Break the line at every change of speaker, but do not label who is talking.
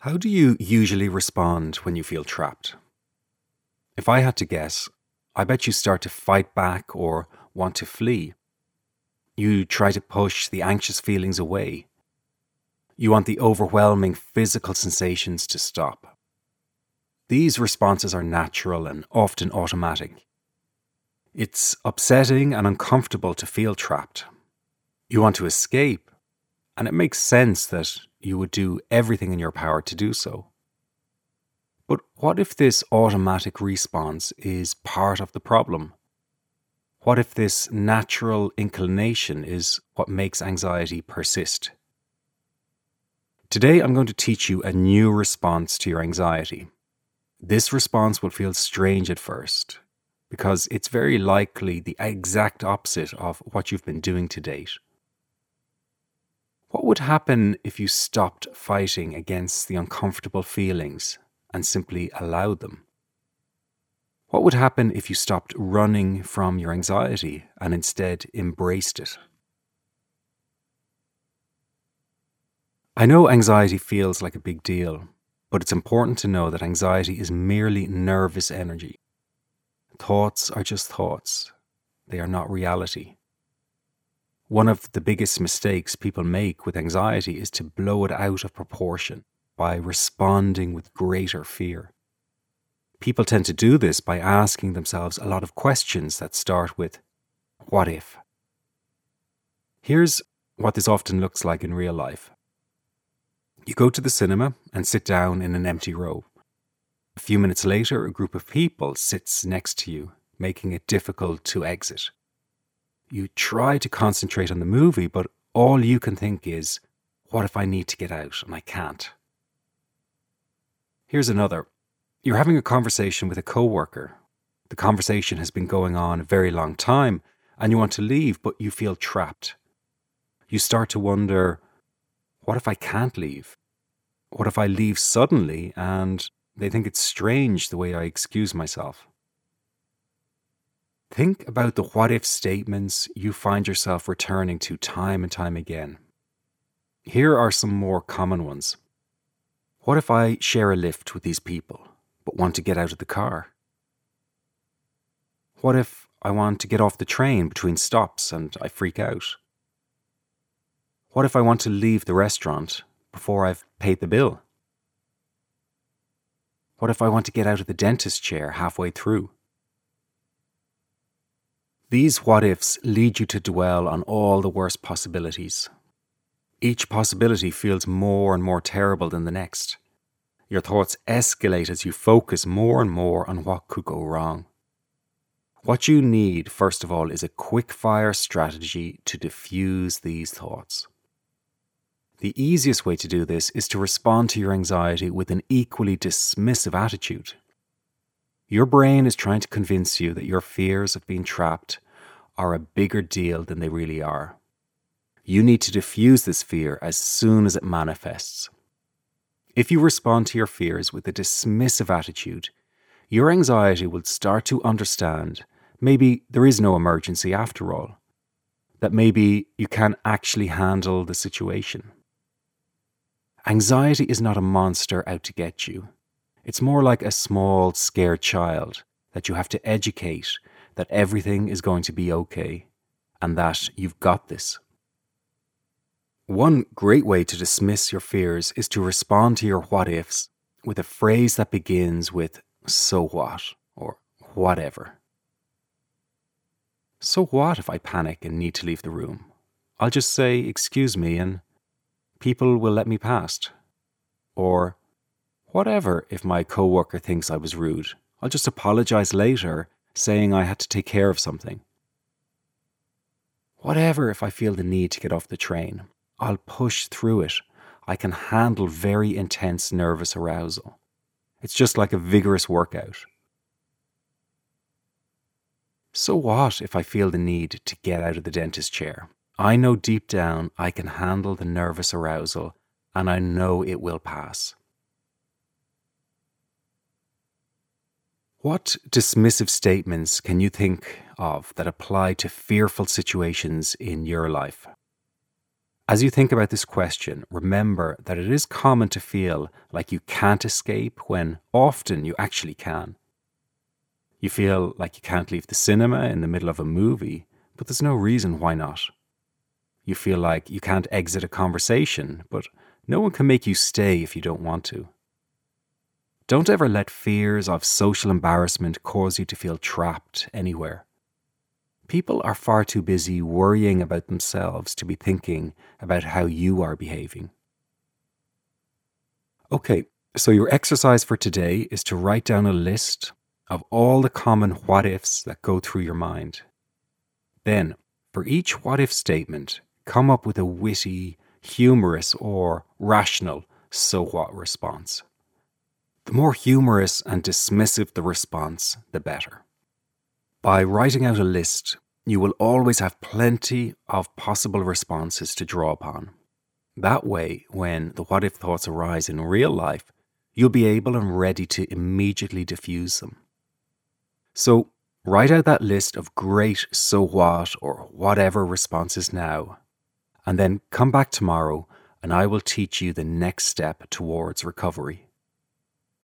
How do you usually respond when you feel trapped? If I had to guess, I bet you start to fight back or want to flee. You try to push the anxious feelings away. You want the overwhelming physical sensations to stop. These responses are natural and often automatic. It's upsetting and uncomfortable to feel trapped. You want to escape, and it makes sense that you would do everything in your power to do so. But what if this automatic response is part of the problem? What if this natural inclination is what makes anxiety persist? Today I'm going to teach you a new response to your anxiety. This response will feel strange at first, because it's very likely the exact opposite of what you've been doing to date. What would happen if you stopped fighting against the uncomfortable feelings and simply allowed them? What would happen if you stopped running from your anxiety and instead embraced it? I know anxiety feels like a big deal, but it's important to know that anxiety is merely nervous energy. Thoughts are just thoughts. They are not reality. One of the biggest mistakes people make with anxiety is to blow it out of proportion by responding with greater fear. People tend to do this by asking themselves a lot of questions that start with, what if? Here's what this often looks like in real life. You go to the cinema and sit down in an empty row. A few minutes later, a group of people sits next to you, making it difficult to exit. You try to concentrate on the movie, but all you can think is, what if I need to get out and I can't? Here's another. You're having a conversation with a coworker. The conversation has been going on a very long time and you want to leave, but you feel trapped. You start to wonder, what if I can't leave? What if I leave suddenly and they think it's strange the way I excuse myself? Think about the what-if statements you find yourself returning to time and time again. Here are some more common ones. What if I share a lift with these people, but want to get out of the car? What if I want to get off the train between stops and I freak out? What if I want to leave the restaurant before I've paid the bill? What if I want to get out of the dentist chair halfway through? These what-ifs lead you to dwell on all the worst possibilities. Each possibility feels more and more terrible than the next. Your thoughts escalate as you focus more and more on what could go wrong. What you need, first of all, is a quick-fire strategy to diffuse these thoughts. The easiest way to do this is to respond to your anxiety with an equally dismissive attitude. Your brain is trying to convince you that your fears of being trapped are a bigger deal than they really are. You need to diffuse this fear as soon as it manifests. If you respond to your fears with a dismissive attitude, your anxiety will start to understand maybe there is no emergency after all, that maybe you can actually handle the situation. Anxiety is not a monster out to get you. It's more like a small, scared child that you have to educate that everything is going to be okay and that you've got this. One great way to dismiss your fears is to respond to your what-ifs with a phrase that begins with, so what, or whatever. So what if I panic and need to leave the room? I'll just say, excuse me, and people will let me past. Or, whatever if my coworker thinks I was rude? I'll just apologize later, saying I had to take care of something. Whatever if I feel the need to get off the train? I'll push through it. I can handle very intense nervous arousal. It's just like a vigorous workout. So what if I feel the need to get out of the dentist chair? I know deep down I can handle the nervous arousal and I know it will pass. What dismissive statements can you think of that apply to fearful situations in your life? As you think about this question, remember that it is common to feel like you can't escape when often you actually can. You feel like you can't leave the cinema in the middle of a movie, but there's no reason why not. You feel like you can't exit a conversation, but no one can make you stay if you don't want to. Don't ever let fears of social embarrassment cause you to feel trapped anywhere. People are far too busy worrying about themselves to be thinking about how you are behaving. Okay, so your exercise for today is to write down a list of all the common what-ifs that go through your mind. Then, for each what-if statement, come up with a witty, humorous, or rational so what response. The more humorous and dismissive the response, the better. By writing out a list, you will always have plenty of possible responses to draw upon. That way, when the what-if thoughts arise in real life, you'll be able and ready to immediately diffuse them. So, write out that list of great so what or whatever responses now, and then come back tomorrow and I will teach you the next step towards recovery.